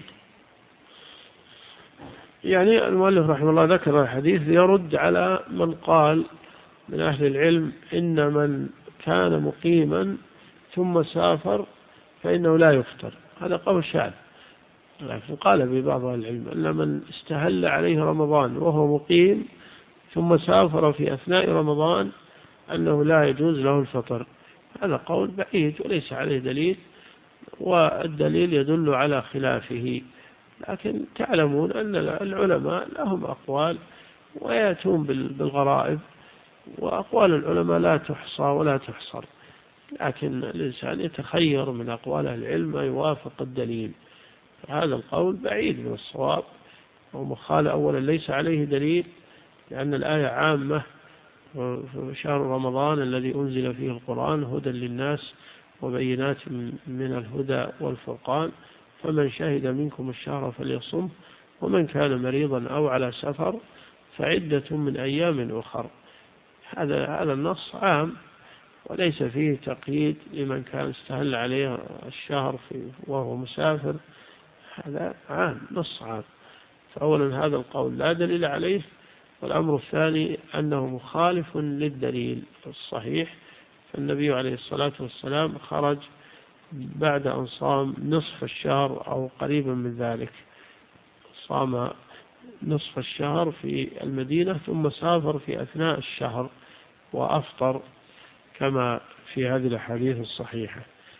يعني المؤلف رحمه الله ذكر الحديث يرد على من قال من أهل العلم إن من كان مقيما ثم سافر فإنه لا يفطر، هذا قول شاذ. لكن قال ببعض أهل العلم أن من استهل عليه رمضان وهو مقيم ثم سافر في أثناء رمضان أنه لا يجوز له الفطر، هذا قول بعيد وليس عليه دليل، والدليل يدل على خلافه. لكن تعلمون أن العلماء لهم أقوال ويأتون بالغرائب، وأقوال العلماء لا تحصى ولا تحصر، لكن الإنسان يتخير من أقوال العلم ما يوافق الدليل، فهذا القول بعيد من الصواب ومخالف. أولا ليس عليه دليل لأن الآية عامة، في شهر رمضان الذي أنزل فيه القرآن هدى للناس وبينات من الهدى والفرقان، فمن شهد منكم الشهر فليصم، ومن كان مريضا أو على سفر فعدة من أيام أخر. هذا النص عام وليس فيه تقييد لمن كان استهل عليه الشهر وهو مسافر، هذا عام، نص عام. فأولا هذا القول لا دليل عليه، والأمر الثاني أنه مخالف للدليل الصحيح. فالنبي عليه الصلاة والسلام خرج بعد أن صام نصف الشهر أو قريبا من ذلك، صام نصف الشهر في المدينة ثم سافر في أثناء الشهر وأفطر كما في هذه الأحاديث الصحيحة.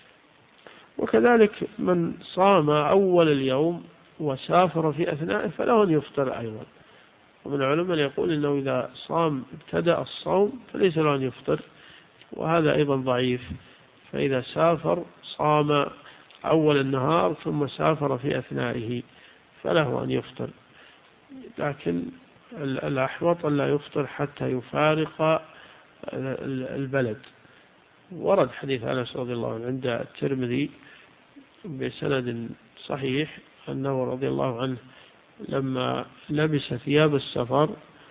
وكذلك من صام أول اليوم وسافر في أثنائه فله أن يفطر أيضا. ومن العلماء يقول إنه إذا صام ابتدأ الصوم فليس له أن يفطر، وهذا أيضا ضعيف. فإذا سافر صام أول النهار ثم سافر في أثنائه فله أن يفطر، لكن الأحوط أن لا يفطر حتى يفارق البلد. ورد حديث أنس رضي الله عنه عند الترمذي بسند صحيح أنه رضي الله عنه لما لبس ثياب السفر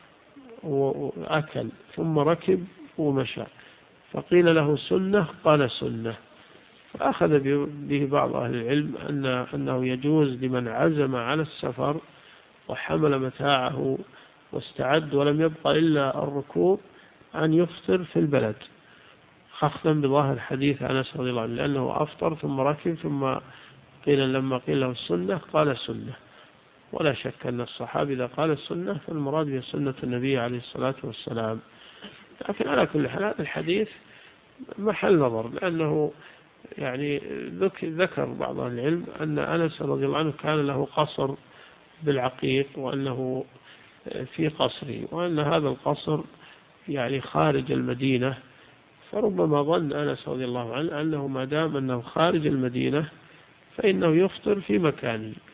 وأكل ثم ركب ومشى فقيل له سنة، قال سنة، فأخذ به بعض أهل العلم أنه يجوز لمن عزم على السفر وحمل متاعه واستعد ولم يبقى إلا الركوب أن يفطر في البلد، أخذا بظاهر حديث أنس رضي الله عنه، لأنه أفطر ثم ركب ثم لما قيل له السنة قال سنة. ولا شك أن الصحابي إذا قال السنة فالمراد به سنة النبي عليه الصلاة والسلام. لكن على كل حال هذا الحديث محل نظر، لأنه يعني ذكر بعض العلم أن أنس رضي الله عنه كان له قصر بالعقيق، وأنه في قصره، وأن هذا القصر يعني خارج المدينة، فربما ظن أنس رضي الله عنه أنه ما دام أنه خارج المدينة فإنه يفطر في مكانه،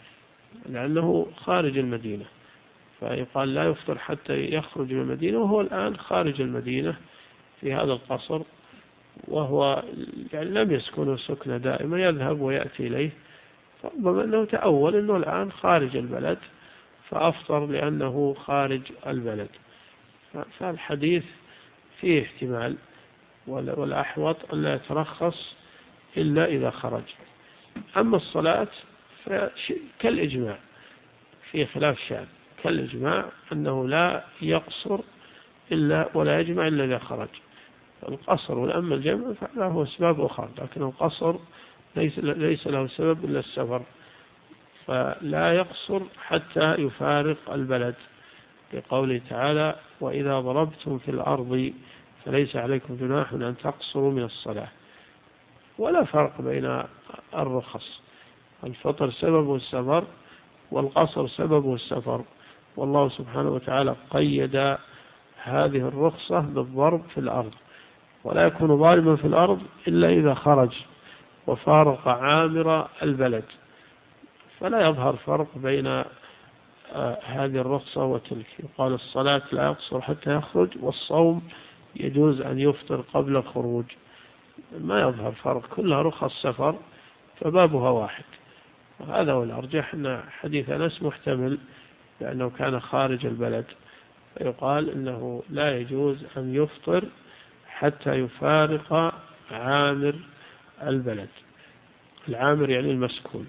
لأنه خارج المدينة، فيقال لا يفطر حتى يخرج من المدينة، وهو الآن خارج المدينة في هذا القصر، وهو يعني لم يسكنه سكنة دائما، يذهب ويأتي إليه، فربما أنه تأول أنه الآن خارج البلد فأفطر لأنه خارج البلد. فالحديث فيه احتمال، والأحوط أن لا يترخص إلا إذا خرج. أما الصلاة كالإجماع، في خلاف شاذ، كالإجماع أنه لا يقصر إلا ولا يجمع إلا إذا خرج. القصر والأما الجمع فهذا هو أسباب أخرى، لكن القصر ليس له سبب إلا السفر، فلا يقصر حتى يفارق البلد، لقوله تعالى: وإذا ضربتم في الأرض فليس عليكم جناح أن تقصروا من الصلاة. ولا فرق بين الرخص، الفطر سببه السفر والقصر سببه السفر، والله سبحانه وتعالى قيد هذه الرخصة بالضرب في الأرض، ولا يكون ضاربا في الأرض إلا إذا خرج وفارق عامر البلد، فلا يظهر فرق بين هذه الرخصة وتلك. يقال الصلاة لا يقصر حتى يخرج، والصوم يجوز أن يفطر قبل الخروج، ما يظهر فرق، كلها رخص سفر فبابها واحد. وهذا هو الأرجح، أن حديث أنس محتمل لأنه كان خارج البلد، فيقال إنه لا يجوز أن يفطر حتى يفارق عامر البلد. العامر يعني المسكون.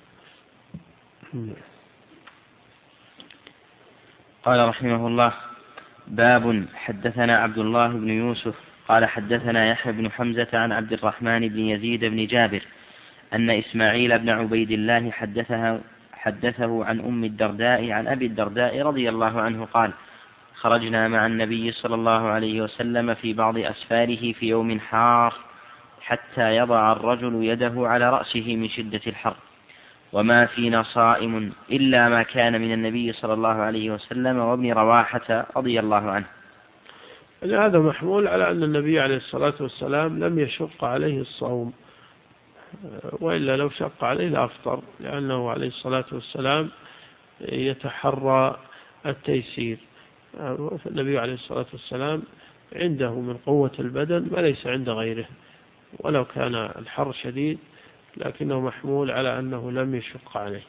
قال رحمه الله: باب. حدثنا عبد الله بن يوسف قال حدثنا يحيى بن حمزة عن عبد الرحمن بن يزيد بن جابر أن إسماعيل بن عبيد الله حدثه عن أم الدرداء عن أبي الدرداء رضي الله عنه قال: خرجنا مع النبي صلى الله عليه وسلم في بعض أسفاره في يوم حار حتى يضع الرجل يده على رأسه من شدة الحر، وما فينا صائم إلا ما كان من النبي صلى الله عليه وسلم وابن رواحة رضي الله عنه. هذا محمول على أن النبي عليه الصلاة والسلام لم يشق عليه الصوم، وإلا لو شق عليه لأفطر، لأنه عليه الصلاة والسلام يتحرى التيسير. النبي عليه الصلاة والسلام عنده من قوة البدن ما ليس عند غيره، ولو كان الحر شديد، لكنه محمول على أنه لم يشق عليه.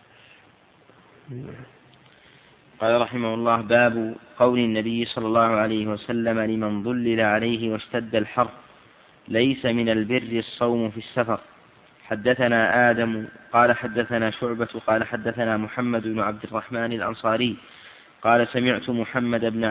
قال رحمه الله: باب قول النبي صلى الله عليه وسلم لمن ظلل عليه واشتد الحر: ليس من البر الصوم في السفر. حدثنا آدم قال حدثنا شعبة قال حدثنا محمد بن عبد الرحمن الأنصاري قال سمعت محمد بن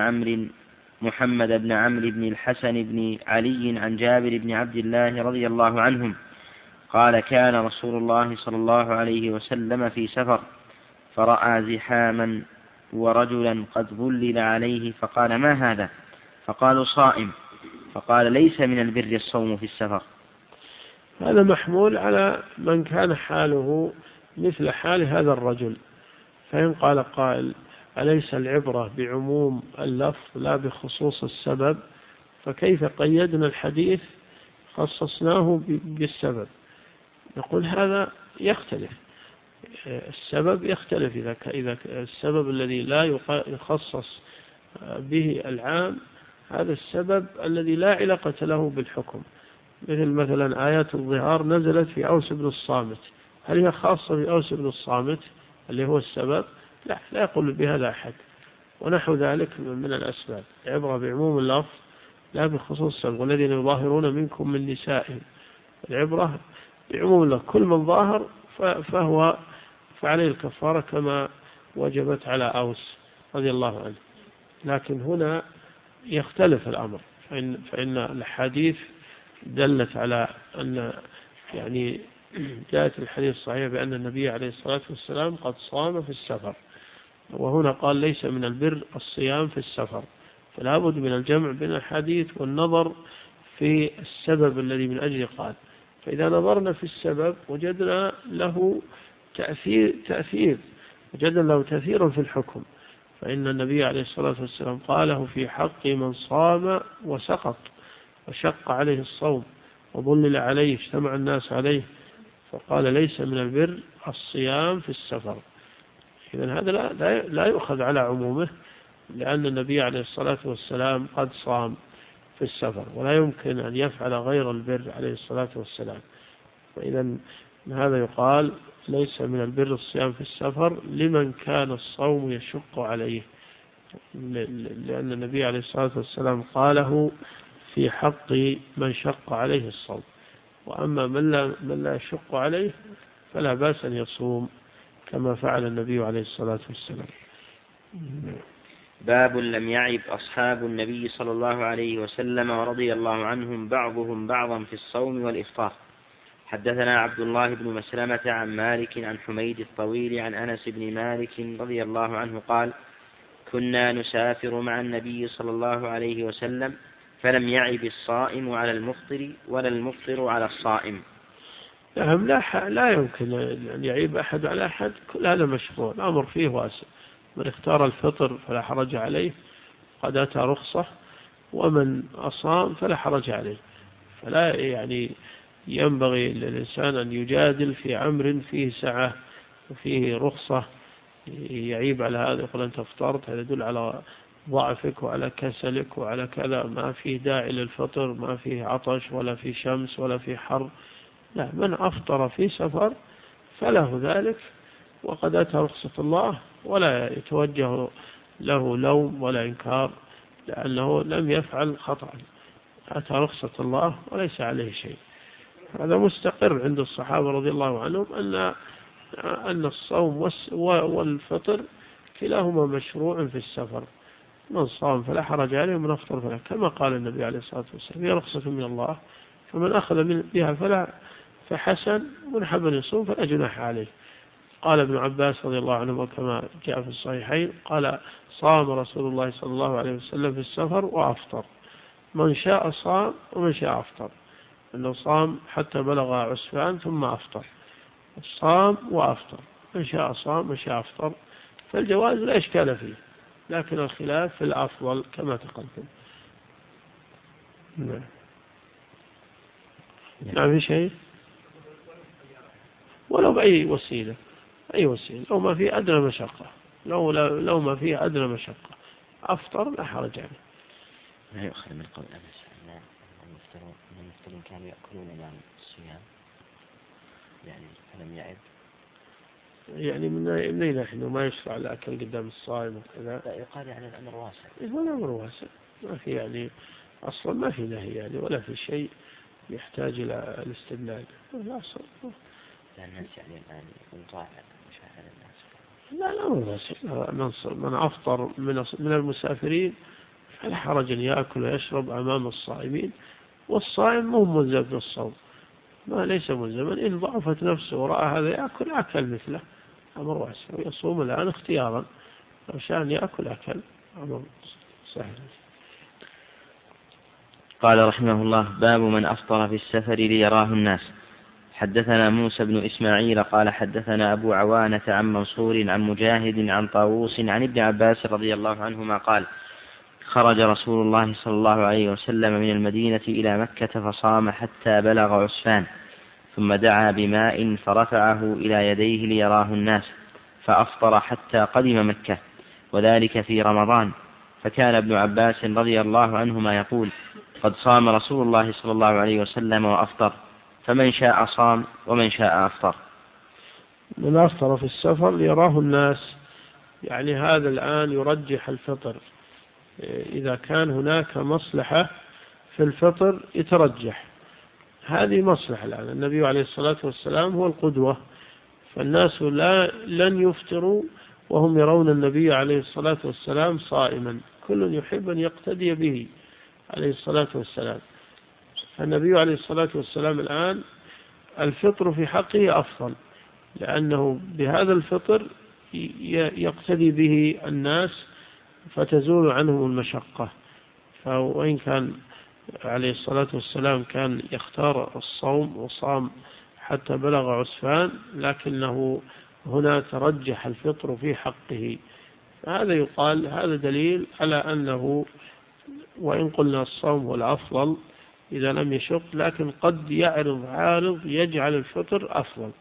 عمرو بن الحسن بن علي عن جابر بن عبد الله رضي الله عنهم قال: كان رسول الله صلى الله عليه وسلم في سفر فرأى زحاما ورجلا قد ظلل عليه فقال: ما هذا؟ فقالوا: صائم. فقال: ليس من البر الصوم في السفر. هذا محمول على من كان حاله مثل حال هذا الرجل، فإن قال قائل: أليس العبرة بعموم اللفظ لا بخصوص السبب؟ فكيف قيدنا الحديث خصصناه بالسبب؟ نقول هذا يختلف، السبب يختلف. إذا السبب الذي لا يخصص به العام هذا السبب الذي لا علاقة له بالحكم، مثلا آيات الظهار نزلت في أوس بن الصامت، هل هي خاصة بأوس بن الصامت اللي هو السبب؟ لا يقول بهذا أحد. ونحو ذلك من الأسباب، عبرة بعموم اللفظ لا بخصوص السبب. والذين يظاهرون منكم من نسائهم، العبرة بعموم اللفظ، كل من ظاهر فهو فعليه الكفارة كما وجبت على أوس رضي الله عنه. لكن هنا يختلف الأمر، فإن الحديث دلت على أن يعني جاءت الحديث الصحيح بأن النبي عليه الصلاة والسلام قد صام في السفر، وهنا قال: ليس من البر الصيام في السفر. فلا بد من الجمع بين الحديث والنظر في السبب الذي من أجله قال. فإذا نظرنا في السبب وجدنا له تأثير وجدنا له تأثيرا في الحكم، فإن النبي عليه الصلاة والسلام قاله في حق من صام وسقط وشق عليه الصوم وظلل عليه اجتمع الناس عليه، فقال: ليس من البر الصيام في السفر. إذن هذا لا يؤخذ على عمومه، لأن النبي عليه الصلاة والسلام قد صام في السفر، ولا يمكن أن يفعل غير البر عليه الصلاة والسلام. فإذا هذا يقال ليس من البر الصيام في السفر لمن كان الصوم يشق عليه، لأن النبي عليه الصلاة والسلام قاله في حق من شق عليه الصوم. وأما من لا يشق عليه فلا بأس أن يصوم كما فعل النبي عليه الصلاة والسلام. باب لم يعب أصحاب النبي صلى الله عليه وسلم ورضي الله عنهم بعضهم بعضا في الصوم والإفطار. حدثنا عبد الله بن مسلمة عن مالك عن حميد الطويل عن أنس بن مالك رضي الله عنه قال: كنا نسافر مع النبي صلى الله عليه وسلم فلم يعب الصائم على المفطر ولا المفطر على الصائم. نعم، لا يمكن أن يعيب أحد على أحد، كل هذا مشروع، الأمر فيه واسع. من اختار الفطر فلا حرج عليه، قد أتى رخصة، ومن أصام فلا حرج عليه. فلا ينبغي للإنسان أن يجادل في أمر فيه سعة وفيه رخصة يعيب على هذا، يقول أنت افطرت، هذا يدل على ضعفك وعلى كسلك وعلى كذا، ما فيه داعي للفطر، ما فيه عطش ولا فيه شمس ولا فيه حر. لا، من أفطر في سفر فله ذلك، وقد أتى رخصة الله، ولا يتوجه له لوم ولا إنكار، لأنه لم يفعل خطأ، أتى رخصة الله وليس عليه شيء. هذا مستقر عند الصحابة رضي الله عنهم أن الصوم والفطر كلاهما مشروع في السفر. من صام فلا حرج عليه، ومن أفطر فلا، كما قال النبي عليه الصلاة والسلام: هي رخصة من الله، فمن أخذ بها فحسن، من حب أن يصوم فلا جناح عليه. قال ابن عباس رضي الله عنه كما جاء في الصحيحين قال: صام رسول الله صلى الله عليه وسلم في السفر وأفطر، من شاء صام ومن شاء أفطر. أنه صام حتى بلغ عسفان ثم أفطر، صام وأفطر، من شاء صام من شاء أفطر، فالجواز لا إشكال فيه، لكن الخلاف في الأفضل كما تقدم. نعم، في شيء ولو بأي وسيلة، أي وسيلة، لو ما في أدنى مشقة، لو ما في أدنى مشقة أفطر لا حرج عليه. لا يؤخذ من قول أنس أن المفطرين كانوا يأكلون مع الصيام، فلم يعب، من أين نحن ما يشرع الأكل قدام الصائم وكذا؟ لا، يقال الأمر واسع. الأمر واسع، ما في أصلا ما في نهي ولا في شيء يحتاج إلى الاستدلال. لا أصلا الناس الآن ينطاع مشاعر الناس. لا، الأمر واسع. من أفطر من المسافرين فلا حرج أن يأكل ويشرب أمام الصائمين، والصائم مو ملزم بالصوم، ما ليس ملزما، إن ضعفت نفسه ورأى هذا يأكل أكل مثله، أمر واسع. ويصوم الآن اختيارا، لو شاء أن يأكل أكل، أمر سهل. قال رحمه الله: باب من أفطر في السفر ليراه الناس. حدثنا موسى بن إسماعيل قال حدثنا أبو عوانة عن منصور عن مجاهد عن طاووس عن ابن عباس رضي الله عنهما قال: خرج رسول الله صلى الله عليه وسلم من المدينة إلى مكة فصام حتى بلغ عسفان، ثم دعا بماء فرفعه إلى يديه ليراه الناس، فأفطر حتى قدم مكة، وذلك في رمضان. فكان ابن عباس رضي الله عنهما يقول: قد صام رسول الله صلى الله عليه وسلم وأفطر، فمن شاء صام ومن شاء أفطر. من أفطر في السفر ليراه الناس، هذا الآن يرجح الفطر، إذا كان هناك مصلحة في الفطر يترجح، هذه مصلحة الآن. النبي عليه الصلاة والسلام هو القدوة، فالناس لن يفطروا وهم يرون النبي عليه الصلاة والسلام صائما، كل يحب أن يقتدي به عليه الصلاة والسلام. فالنبي عليه الصلاة والسلام الآن الفطر في حقه أفضل، لأنه بهذا الفطر يقتدي به الناس فتزول عنهم المشقة. وإن كان عليه الصلاة والسلام كان يختار الصوم وصام حتى بلغ عسفان، لكنه هنا ترجح الفطر في حقه. هذا يقال هذا دليل على أنه وإن قلنا الصوم هو الأفضل إذا لم يشق، لكن قد يعرض عارض يجعل الفطر أفضل،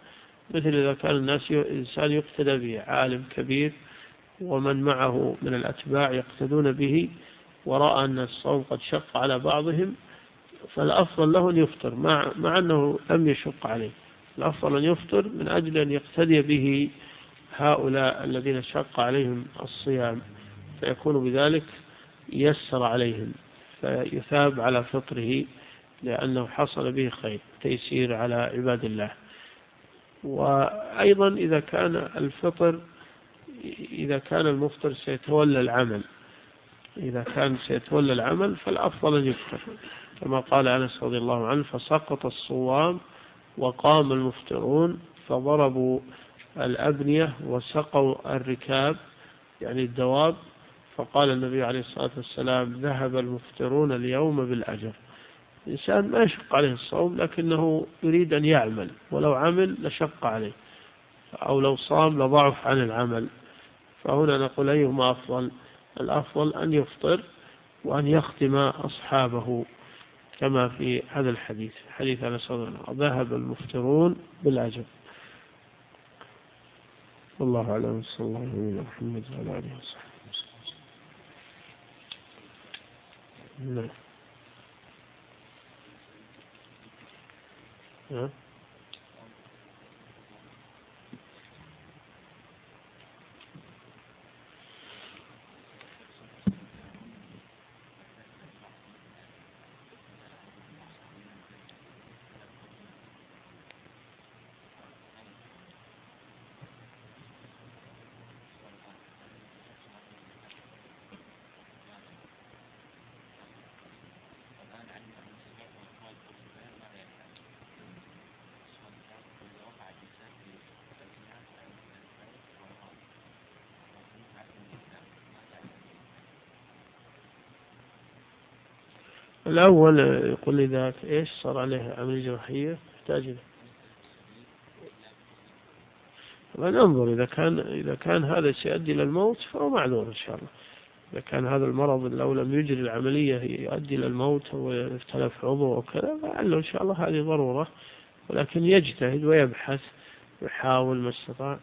مثل إذا كان إنسان يقتدى به، عالم كبير ومن معه من الأتباع يقتدون به، ورأى أن الصوم قد شق على بعضهم، فالأفضل له أن يفطر مع أنه لم يشق عليه. الأفضل أن يفطر من أجل أن يقتدي به هؤلاء الذين شق عليهم الصيام، فيكون بذلك يسر عليهم، فيثاب على فطره لأنه حصل به خير تيسير على عباد الله. وأيضا إذا كان المفطر سيتولى العمل، فالأفضل أن يفطر، كما قال أنس رضي الله عنه: فسقط الصوام وقام المفطرون فضربوا الأبنية وسقوا الركاب، يعني الدواب، فقال النبي عليه الصلاة والسلام: ذهب المفطرون اليوم بالأجر. الإنسان ما يشق عليه الصوم لكنه يريد أن يعمل، ولو عمل لشق عليه، أو لو صام لضعف عن العمل. فهنا نقول أيهما أفضل؟ الأفضل أن يفطر وأن يختم أصحابه، كما في هذا الحديث، حديث أنس رضي الله عنه: ذهب المفطرون بالأجر. والله أعلم. صلى الله عليه محمد وعلى آله وصحبه وسلم. الأول يقول لي ذاك إيش صار عليه عملية جراحية يحتاج ننظر. إذا كان هذا سيؤدي إلى الموت فهو معذور إن شاء الله. إذا كان هذا المرض لو لم يجري العملية يؤدي إلى الموت أو يختلف عضو أو كذا، فعله إن شاء الله هذه ضرورة، ولكن يجتهد ويبحث ويحاول ما استطاع.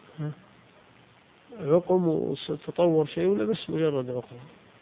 عقم وستطور شيء ولا بس مجرد عقم؟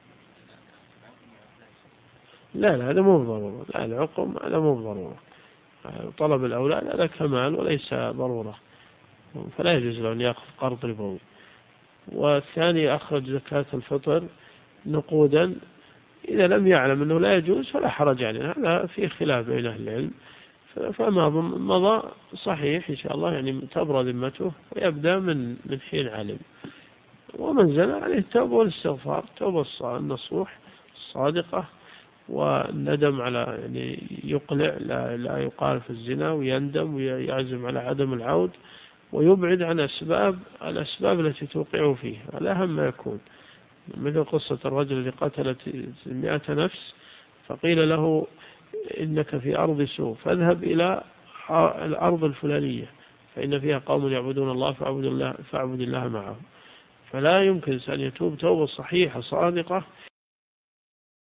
لا هذا مو ضرورة. لا، العقم هذا مو ضرورة. طلب الأولاد هذا كمال وليس ضرورة، فلا يجوز له أن يأخذ قرض ربوي. والثاني أخرج زكاة الفطر نقودا، إذا لم يعلم أنه لا يجوز فلا حرج عليه. هذا في خلاف بين أهل العلم، فما مضى صحيح إن شاء الله، يعني تبرى ذمته ويبدأ من حين علم. ومن زنى عليه التوبة والاستغفار، توبة النصوح الصادقة، والندم على يعني يقلع لا يقال في الزنا، ويندم ويعزم على عدم العود، ويبعد عن الأسباب التي توقع فيه. هذا أهم ما يكون. مثل قصة الرجل الذي قتل 100 نفس، فقيل له: إنك في أرض سوء، فاذهب إلى الأرض الفلانية فإن فيها قوم يعبدون الله فاعبد الله معهم. فلا يمكن أن يتوب توبة صحيحة صادقة